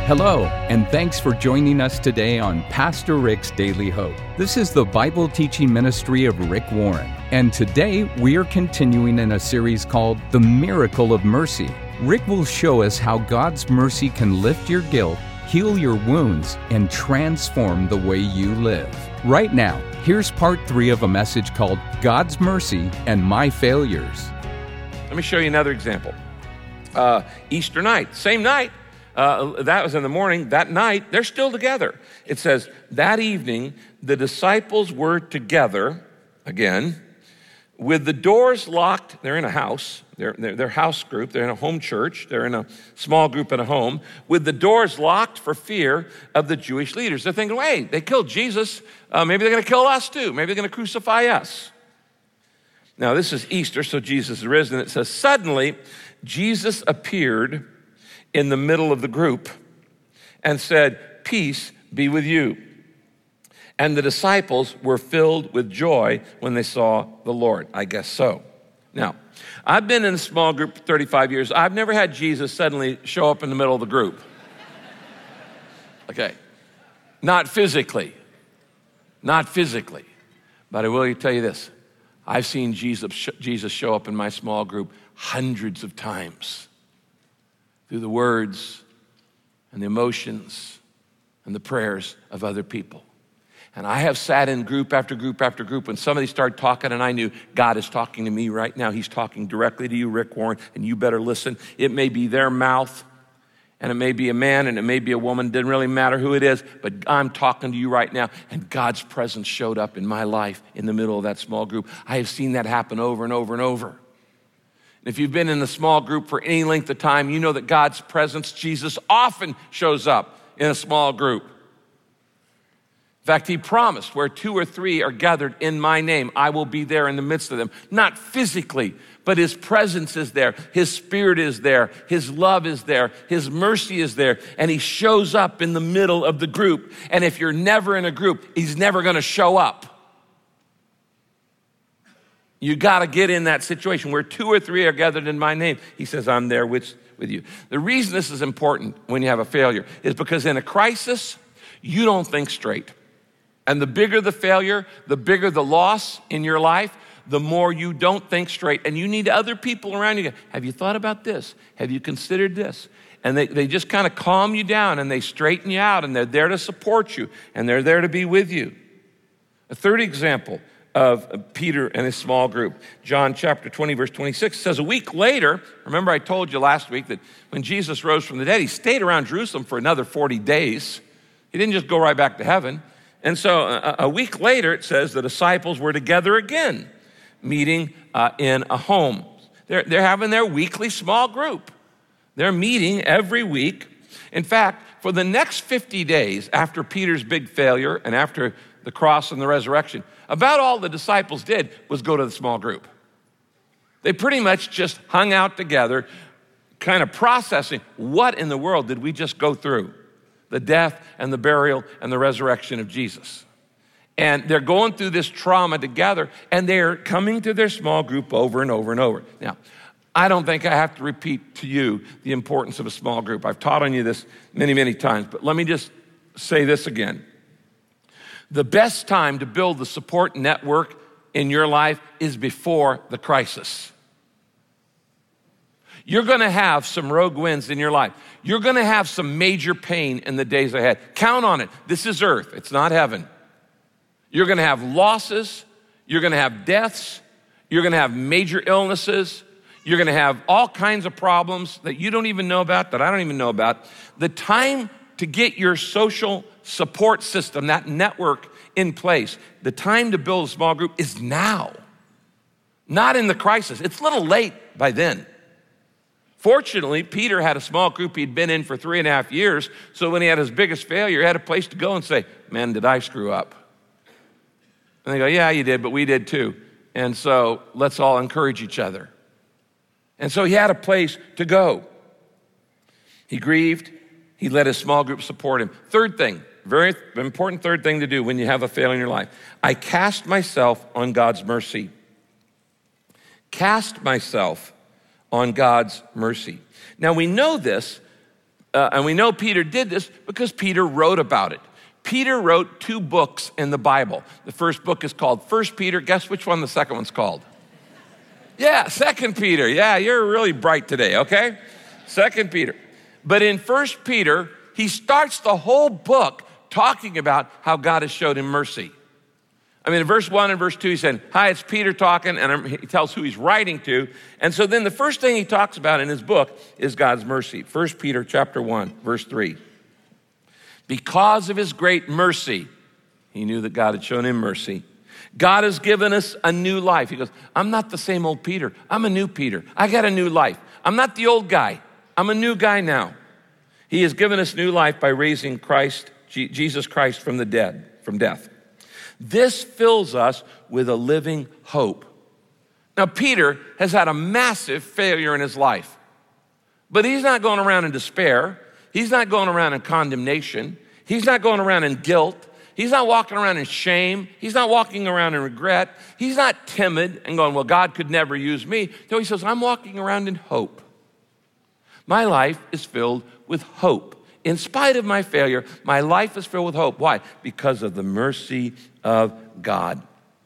Hello, and thanks for joining us today on Pastor Rick's Daily Hope. This is the Bible teaching ministry of Rick Warren, and today we are continuing in a series called The Miracle of Mercy. Rick will show us how God's mercy can lift your guilt, heal your wounds, and transform the way you live. Right now, here's part 3 of a message called God's Mercy and My Failures. Let me show you another example. Easter night, same night. That was in the morning. That night, they're still together. It says, that evening, the disciples were together, again, with the doors locked. They're in a house. They're house group. They're in a home church. They're in a small group at a home, with the doors locked for fear of the Jewish leaders. They're thinking, wait, they killed Jesus. Maybe they're going to kill us too. Maybe they're going to crucify us. Now, this is Easter, so Jesus is risen. It says, suddenly, Jesus appeared in the middle of the group and said, peace be with you. And the disciples were filled with joy when they saw the Lord. I guess so. Now, I've been in a small group for 35 years. I've never had Jesus suddenly show up in the middle of the group. Okay. Not physically. But I will tell you this. I've seen Jesus show up in my small group hundreds of times, through the words and the emotions and the prayers of other people. And I have sat in group after group after group when somebody started talking and I knew God is talking to me right now. He's talking directly to you, Rick Warren, and you better listen. It may be their mouth, and it may be a man, and it may be a woman. It didn't really matter who it is, but I'm talking to you right now, and God's presence showed up in my life in the middle of that small group. I have seen that happen over and over and over. If you've been in a small group for any length of time, you know that God's presence, Jesus, often shows up in a small group. In fact, he promised, where 2 or 3 are gathered in my name, I will be there in the midst of them. Not physically, but his presence is there. His spirit is there. His love is there. His mercy is there. And he shows up in the middle of the group. And if you're never in a group, he's never going to show up. You got to get in that situation where 2 or 3 are gathered in my name. He says, I'm there with you. The reason this is important when you have a failure is because in a crisis, you don't think straight. And the bigger the failure, the bigger the loss in your life, the more you don't think straight. And you need other people around you. Have you thought about this? Have you considered this? And they just kind of calm you down and they straighten you out and they're there to support you and they're there to be with you. A third example of Peter and his small group. John chapter 20, verse 26 says, a week later, remember I told you last week that when Jesus rose from the dead, he stayed around Jerusalem for another 40 days. He didn't just go right back to heaven. And so a week later, it says the disciples were together again, meeting in a home. They're having their weekly small group. They're meeting every week. In fact, for the next 50 days after Peter's big failure and after the cross and the resurrection, about all the disciples did was go to the small group. They pretty much just hung out together, kind of processing, what in the world did we just go through? The death and the burial and the resurrection of Jesus. And they're going through this trauma together, and they're coming to their small group over and over and over. Now, I don't think I have to repeat to you the importance of a small group. I've taught on you this many, many times, but let me just say this again. The best time to build the support network in your life is before the crisis. You're going to have some rogue winds in your life. You're going to have some major pain in the days ahead. Count on it. This is earth. It's not heaven. You're going to have losses. You're going to have deaths. You're going to have major illnesses. You're going to have all kinds of problems that you don't even know about, that I don't even know about. The time to get your social support system, that network in place, the time to build a small group is now, not in the crisis. It's a little late by then. Fortunately, Peter had a small group he'd been in for 3.5 years, so when he had his biggest failure, he had a place to go and say, man, did I screw up? And they go, yeah, you did, but we did too. And so let's all encourage each other. And so he had a place to go. He grieved. He let his small group support him. Third thing, very important third thing to do when you have a failure in your life. I cast myself on God's mercy. Cast myself on God's mercy. Now we know this And we know Peter did this because Peter wrote about it. Peter wrote 2 books in the Bible. The first book is called 1 Peter. Guess which one the second one's called? Yeah, 2 Peter. Yeah, you're really bright today, okay? 2 Peter. But in 1 Peter, he starts the whole book talking about how God has showed him mercy. I mean, in verse 1 and verse 2, he said, hi, it's Peter talking, and he tells who he's writing to. And so then the first thing he talks about in his book is God's mercy. 1 Peter chapter 1, verse 3. Because of his great mercy, he knew that God had shown him mercy. God has given us a new life. He goes, I'm not the same old Peter. I'm a new Peter. I got a new life. I'm not the old guy. I'm a new guy now. He has given us new life by raising Christ, Jesus Christ from the dead, from death. This fills us with a living hope. Now, Peter has had a massive failure in his life, but he's not going around in despair. He's not going around in condemnation. He's not going around in guilt. He's not walking around in shame. He's not walking around in regret. He's not timid and going, well, God could never use me. No, he says, I'm walking around in hope. My life is filled with hope. In spite of my failure, my life is filled with hope. Why? Because of the mercy of God.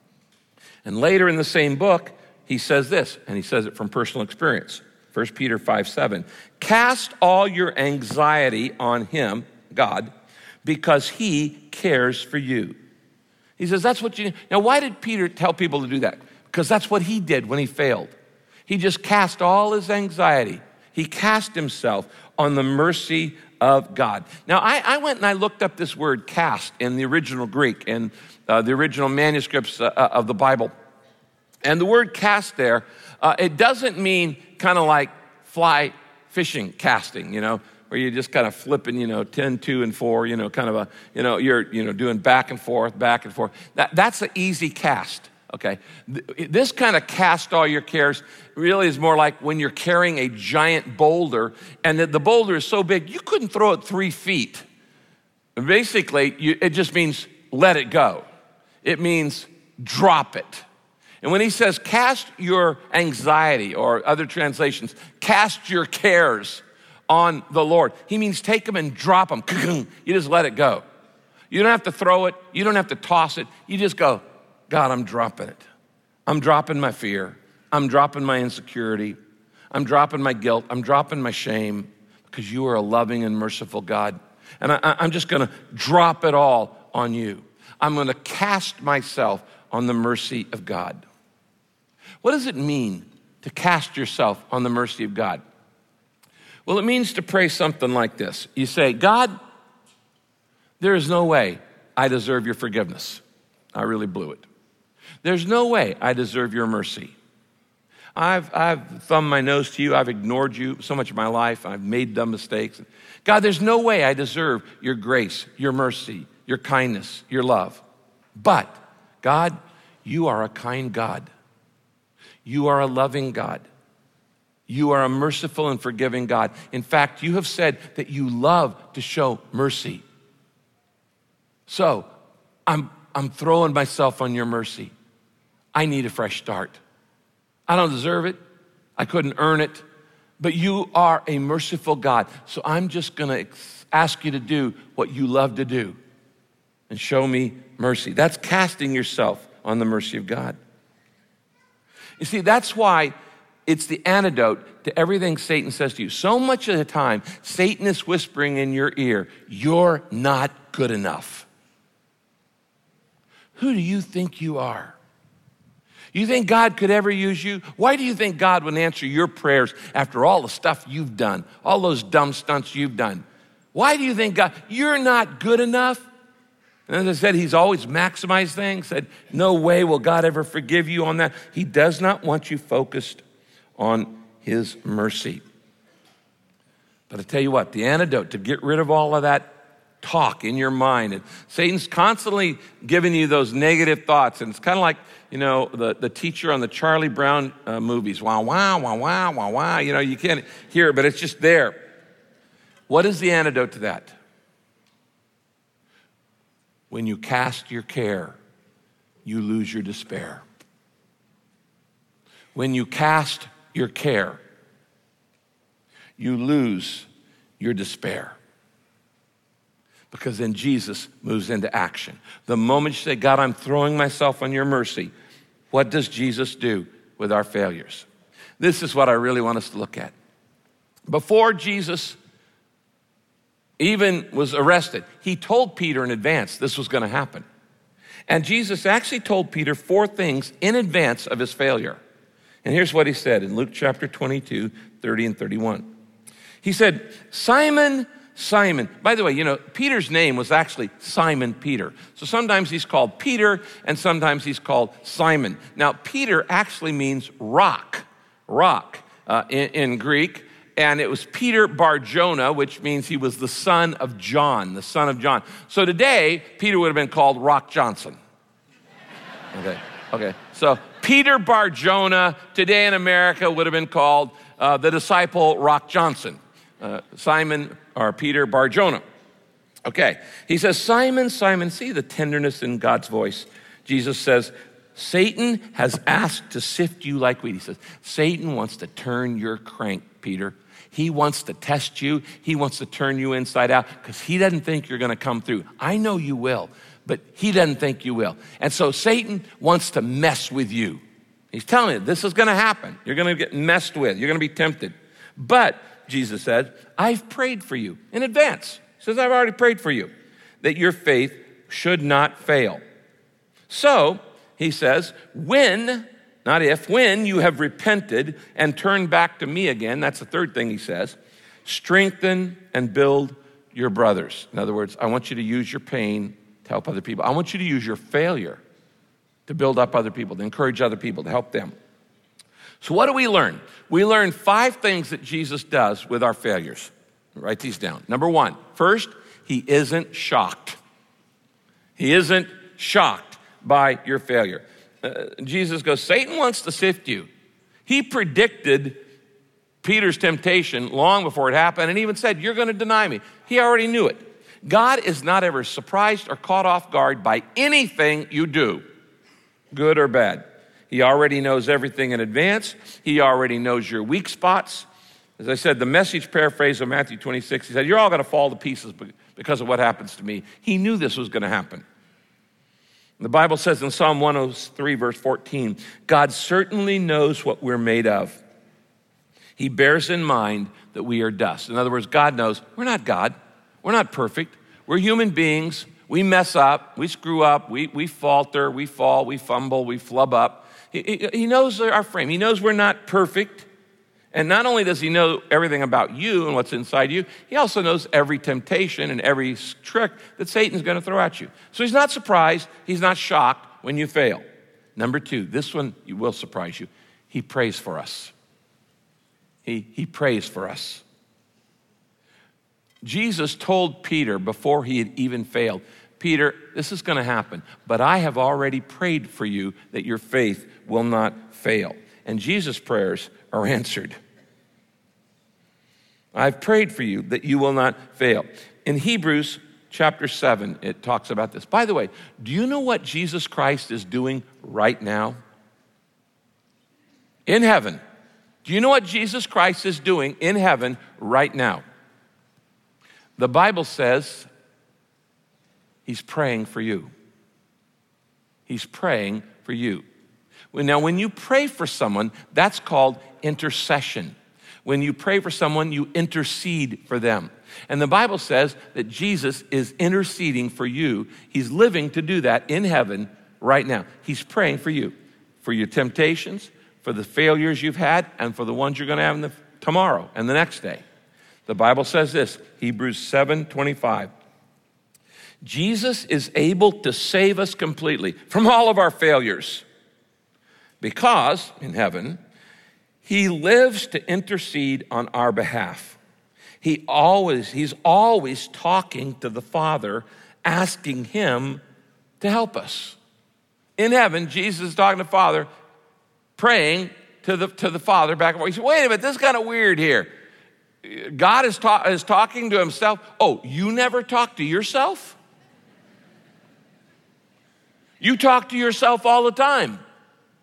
And later in the same book, he says this, and he says it from personal experience. 1 Peter 5:7. Cast all your anxiety on him, God, because he cares for you. He says, that's what you need. Now, why did Peter tell people to do that? Because that's what he did when he failed. He just cast all his anxiety. He cast himself on the mercy of God. Now, I went and I looked up this word cast in the original Greek, in the original manuscripts of the Bible. And the word cast there, it doesn't mean kind of like fly fishing casting, where you're just kind of flipping, 10, 2, and 4, kind of you're, doing back and forth. That's an easy cast, okay? This kind of cast all your cares really is more like when you're carrying a giant boulder and the boulder is so big, you couldn't throw it 3 feet. Basically, it just means let it go. It means drop it. And when he says cast your anxiety, or other translations, cast your cares on the Lord, he means take them and drop them. You just let it go. You don't have to throw it. You don't have to toss it. You just go, God, I'm dropping it. I'm dropping my fear. I'm dropping my insecurity. I'm dropping my guilt. I'm dropping my shame, because you are a loving and merciful God. And I'm just going to drop it all on you. I'm going to cast myself on the mercy of God. What does it mean to cast yourself on the mercy of God? Well, it means to pray something like this. You say, God, there is no way I deserve your forgiveness. I really blew it. There's no way I deserve your mercy. I've thumbed my nose to you. I've ignored you so much of my life. I've made dumb mistakes. God, there's no way I deserve your grace, your mercy, your kindness, your love. But, God, you are a kind God. You are a loving God. You are a merciful and forgiving God. In fact, you have said that you love to show mercy. So, I'm throwing myself on your mercy. I need a fresh start. I don't deserve it. I couldn't earn it. But you are a merciful God. So I'm just going to ask you to do what you love to do and show me mercy. That's casting yourself on the mercy of God. You see, that's why it's the antidote to everything Satan says to you. So much of the time, Satan is whispering in your ear, you're not good enough. Who do you think you are? You think God could ever use you? Why do you think God would answer your prayers after all the stuff you've done, all those dumb stunts you've done? Why do you think God, you're not good enough? And as I said, he's always maximized things, said, no way will God ever forgive you on that. He does not want you focused on his mercy. But I tell you what, the antidote to get rid of all of that talk in your mind, and Satan's constantly giving you those negative thoughts, and it's kind of like, the teacher on the Charlie Brown movies, wow, wow, wow, wow, wow, wow, you can't hear it, but it's just there. What is the antidote to that? When you cast your care, you lose your despair. When you cast your care, you lose your despair. Because then Jesus moves into action. The moment you say, God, I'm throwing myself on your mercy, what does Jesus do with our failures? This is what I really want us to look at. Before Jesus even was arrested, he told Peter in advance this was going to happen. And Jesus actually told Peter 4 things in advance of his failure. And here's what he said in Luke chapter 22, 30 and 31. He said, Simon, Simon. By the way, Peter's name was actually Simon Peter. So sometimes he's called Peter and sometimes he's called Simon. Now, Peter actually means rock in Greek. And it was Peter Bar-Jonah, which means he was the son of John. So today, Peter would have been called Rock Johnson. Okay. So Peter Bar-Jonah today in America would have been called the disciple Rock Johnson. Simon or Peter Bar-Jonah. Okay, he says, Simon, Simon, see the tenderness in God's voice. Jesus says, Satan has asked to sift you like wheat. He says, Satan wants to turn your crank, Peter. He wants to test you. He wants to turn you inside out because he doesn't think you're going to come through. I know you will, but he doesn't think you will. And so Satan wants to mess with you. He's telling you, this is going to happen. You're going to get messed with. You're going to be tempted. But, Jesus said, I've prayed for you in advance. He says, I've already prayed for you that your faith should not fail. So, he says, when, not if, when you have repented and turned back to me again, that's the third thing he says, strengthen and build your brothers. In other words, I want you to use your pain to help other people. I want you to use your failure to build up other people, to encourage other people, to help them. So what do we learn? We learn 5 things that Jesus does with our failures. Write these down. Number 1, first, he isn't shocked. He isn't shocked by your failure. Jesus goes, Satan wants to sift you. He predicted Peter's temptation long before it happened and even said, you're going to deny me. He already knew it. God is not ever surprised or caught off guard by anything you do, good or bad. He already knows everything in advance. He already knows your weak spots. As I said, the Message paraphrase of Matthew 26, he said, you're all going to fall to pieces because of what happens to me. He knew this was going to happen. The Bible says in Psalm 103, verse 14, God certainly knows what we're made of. He bears in mind that we are dust. In other words, God knows we're not God. We're not perfect. We're human beings. We mess up. We screw up. We falter. We fall. We fumble. We flub up. He knows our frame. He knows we're not perfect. And not only does he know everything about you and what's inside you, he also knows every temptation and every trick that Satan's going to throw at you. So he's not surprised. He's not shocked when you fail. Number 2, this one will surprise you. He prays for us. He prays for us. Jesus told Peter before he had even failed, Peter, this is going to happen, but I have already prayed for you that your faith will not fail. And Jesus' prayers are answered. I've prayed for you that you will not fail. In Hebrews chapter 7, it talks about this. By the way, do you know what Jesus Christ is doing right now? In heaven. Do you know what Jesus Christ is doing in heaven right now? The Bible says he's praying for you. He's praying for you. Now, when you pray for someone, that's called intercession. When you pray for someone, you intercede for them. And the Bible says that Jesus is interceding for you. He's living to do that in heaven right now. He's praying for you, for your temptations, for the failures you've had, and for the ones you're going to have tomorrow and the next day. The Bible says this, Hebrews 7:25. Jesus is able to save us completely from all of our failures because, in heaven, he lives to intercede on our behalf. He's always talking to the Father, asking him to help us. In heaven, Jesus is talking to the Father, praying to the Father back and forth. He said, wait a minute, this is kind of weird here. God is talking to himself. Oh, you never talk to yourself? You talk to yourself all the time.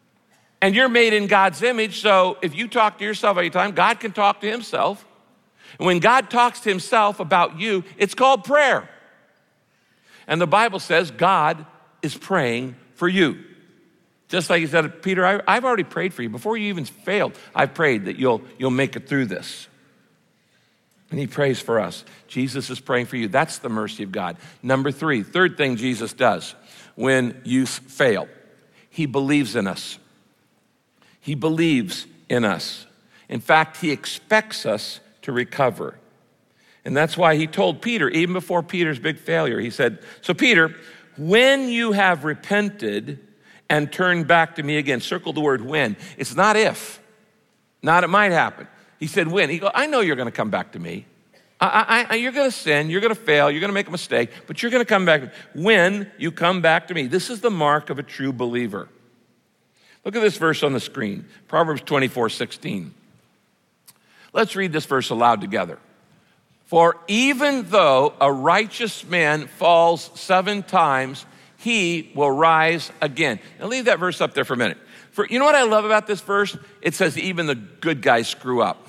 And you're made in God's image, so if you talk to yourself all the time, God can talk to himself. And when God talks to himself about you, it's called prayer. And the Bible says God is praying for you. Just like he said, Peter, I've already prayed for you. Before you even failed, I prayed that you'll make it through this. And he prays for us. Jesus is praying for you. That's the mercy of God. Number three, third thing Jesus does when you fail, he believes in us. He believes in us. In fact, he expects us to recover. And that's why he told Peter, even before Peter's big failure, he said, so Peter, when you have repented and turned back to me again, circle the word when. It's not if, not it might happen. He said when. He goes, I know you're going to come back to me. You're going to sin, you're going to fail, you're going to make a mistake, but you're going to come back. When you come back to me, this is the mark of a true believer. Look at this verse on the screen, Proverbs 24:16. Let's read this verse aloud together. For even though a righteous man falls 7 times, he will rise again. Now leave that verse up there for a minute. You know what I love about this verse? It says even the good guys screw up.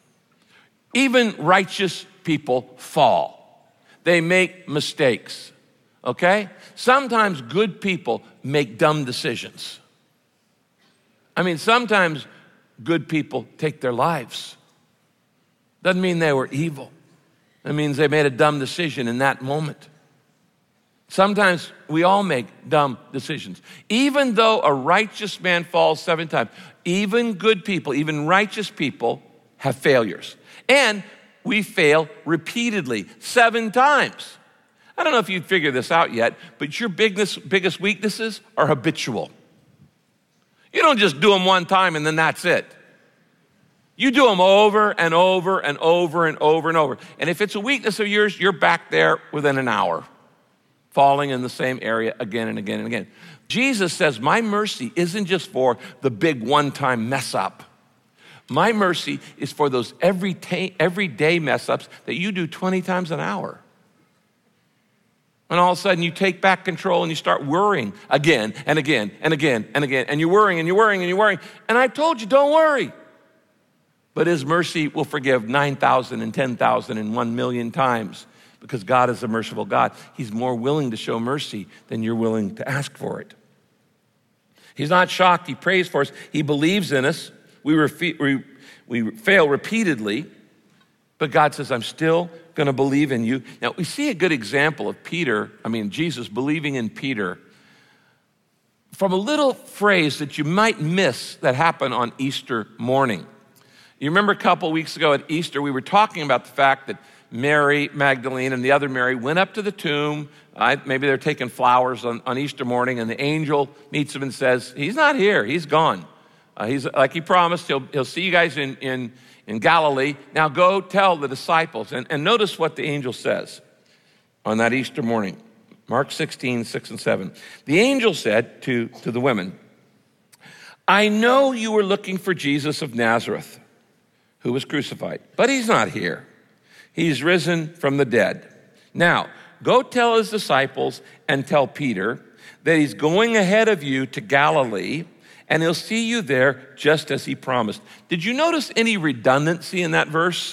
Even righteous people fall. They make mistakes, okay? Sometimes good people make dumb decisions. I mean, sometimes good people take their lives. Doesn't mean they were evil. It means they made a dumb decision in that moment. Sometimes we all make dumb decisions. Even though a righteous man falls 7 times, even good people, even righteous people have failures. And we fail repeatedly, 7 times. I don't know if you've figured this out yet, but your biggest weaknesses are habitual. You don't just do them one time and then that's it. You do them over and over and over and over and over. And if it's a weakness of yours, you're back there within an hour, falling in the same area again and again and again. Jesus says, my mercy isn't just for the big one-time mess up. My mercy is for those everyday mess ups that you do 20 times an hour. And all of a sudden you take back control and you start worrying again and again and again and again. And you're worrying and you're worrying and you're worrying. And I told you, don't worry. But his mercy will forgive 9,000 and 10,000 and 1 million times because God is a merciful God. He's more willing to show mercy than you're willing to ask for it. He's not shocked. He prays for us. He believes in us. We fail repeatedly, but God says, I'm still going to believe in you. Now, we see a good example of Jesus believing in Peter from a little phrase that you might miss that happened on Easter morning. You remember a couple weeks ago at Easter, we were talking about the fact that Mary Magdalene and the other Mary went up to the tomb. Maybe they're taking flowers on Easter morning, and the angel meets them and says, he's not here, he's gone. He's like he promised, he'll see you guys in Galilee. Now go tell the disciples. And notice what the angel says on that Easter morning. Mark 16, 6 and 7. The angel said to the women, I know you were looking for Jesus of Nazareth, who was crucified, but he's not here. He's risen from the dead. Now, go tell his disciples and tell Peter that he's going ahead of you to Galilee, and he'll see you there just as he promised. Did you notice any redundancy in that verse?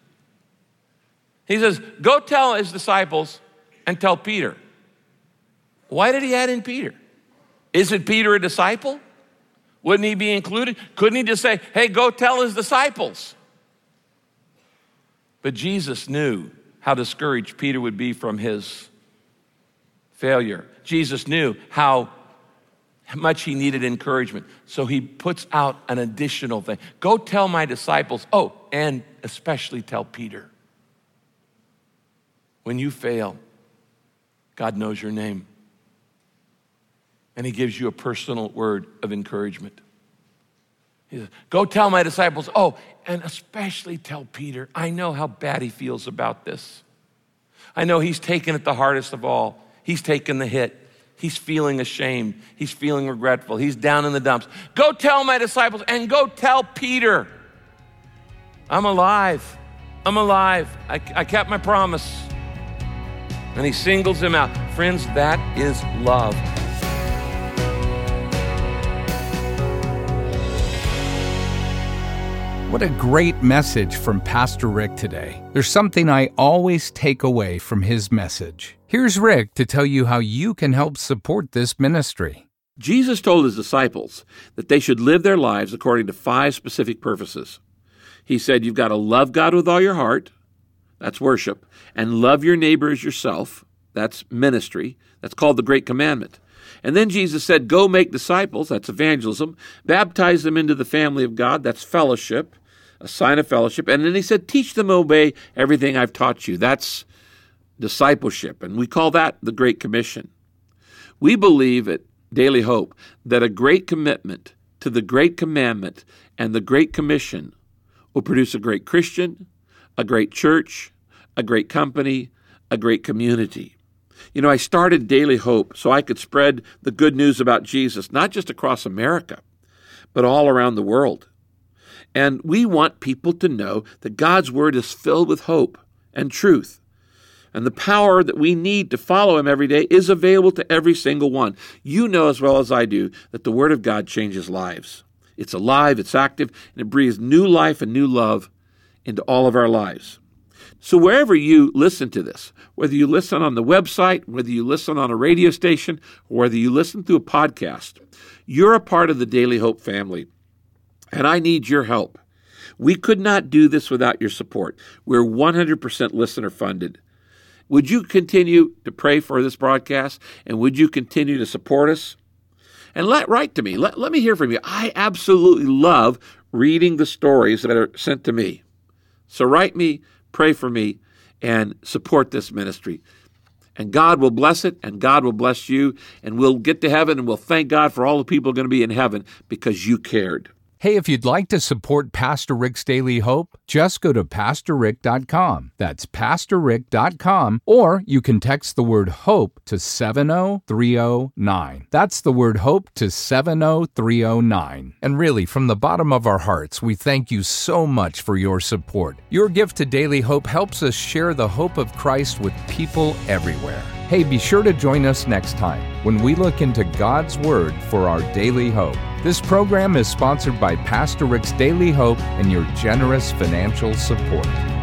He says, go tell his disciples and tell Peter. Why did he add in Peter? Isn't Peter a disciple? Wouldn't he be included? Couldn't he just say, hey, go tell his disciples? But Jesus knew how discouraged Peter would be from his failure. Jesus knew how much he needed encouragement. So he puts out an additional thing. Go tell my disciples. Oh, and especially tell Peter. When you fail, God knows your name. And he gives you a personal word of encouragement. He says, go tell my disciples. Oh, and especially tell Peter. I know how bad he feels about this. I know he's taken it the hardest of all. He's taken the hit. He's feeling ashamed. He's feeling regretful. He's down in the dumps. Go tell my disciples and go tell Peter. I'm alive. I'm alive. I kept my promise. And he singles him out. Friends, that is love. What a great message from Pastor Rick today. There's something I always take away from his message. Here's Rick to tell you how you can help support this ministry. Jesus told his disciples that they should live their lives according to 5 specific purposes. He said, you've got to love God with all your heart, that's worship, and love your neighbor as yourself, that's ministry, that's called the Great Commandment. And then Jesus said, go make disciples, that's evangelism, baptize them into the family of God, that's fellowship, a sign of fellowship. And then he said, teach them to obey everything I've taught you, that's discipleship, and we call that the Great Commission. We believe at Daily Hope that a great commitment to the Great Commandment and the Great Commission will produce a great Christian, a great church, a great company, a great community. You know, I started Daily Hope so I could spread the good news about Jesus, not just across America, but all around the world. And we want people to know that God's Word is filled with hope and truth. And the power that we need to follow Him every day is available to every single one. You know as well as I do that the Word of God changes lives. It's alive, it's active, and it breathes new life and new love into all of our lives. So wherever you listen to this, whether you listen on the website, whether you listen on a radio station, or whether you listen through a podcast, you're a part of the Daily Hope family. And I need your help. We could not do this without your support. We're 100% listener funded. Would you continue to pray for this broadcast? And would you continue to support us? And write to me. Let me hear from you. I absolutely love reading the stories that are sent to me. So write me, pray for me, and support this ministry. And God will bless it, and God will bless you, and we'll get to heaven, and we'll thank God for all the people going to be in heaven because you cared. Hey, if you'd like to support Pastor Rick's Daily Hope, just go to PastorRick.com. That's PastorRick.com, or you can text the word HOPE to 70309. That's the word HOPE to 70309. And really, from the bottom of our hearts, we thank you so much for your support. Your gift to Daily Hope helps us share the hope of Christ with people everywhere. Hey, be sure to join us next time when we look into God's Word for our daily hope. This program is sponsored by Pastor Rick's Daily Hope and your generous financial support.